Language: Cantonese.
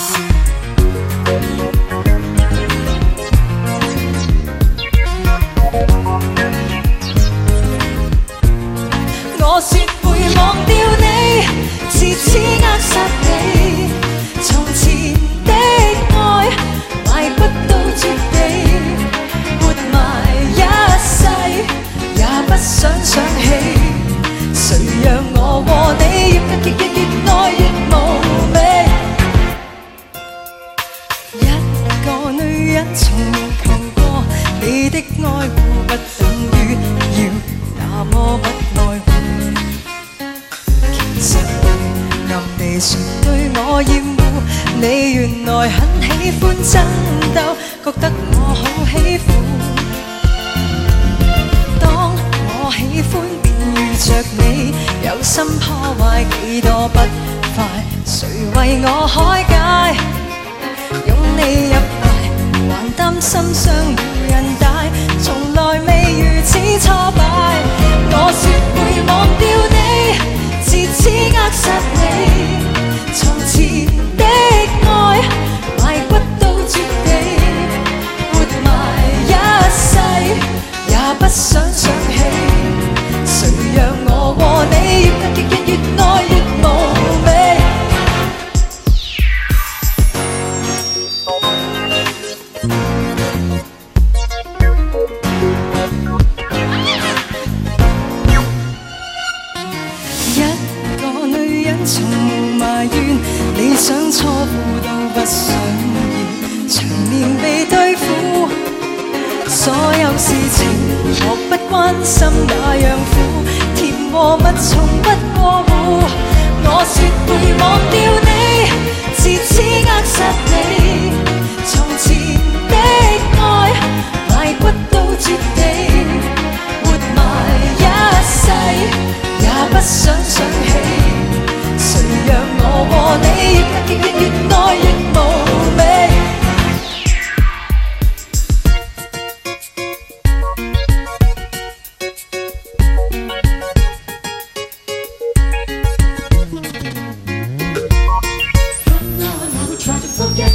我說會忘掉你，自此扼殺你。從前的愛懷不到絕地，活埋一世也不想想起。誰讓我和你越愛越無味？一個女人從沒求過你的愛護，不等於要那麼不愛護。其實暗地說對我厭惡，你原來很喜歡爭鬥，覺得我好喜歡。當我喜歡便遇着你，有心破壞幾多不快，誰為我開解？擁你入懷，還擔心傷了韌帶，從來未如此挫敗。我說會忘掉你，自此扼殺你。從前的愛懷不到絕地，活埋一世也不想想起。誰讓我和你越愛越無味？一個女人從無埋怨，理想錯付都不想要，場面被對付，所有事情漠不關心那樣苦，甜和蜜從不過戶。我說會忘掉你，自此扼殺你。從前的愛懷不到絕地，活埋一世也不想想起。誰讓我和你越愛越無味？From now on I will try to forget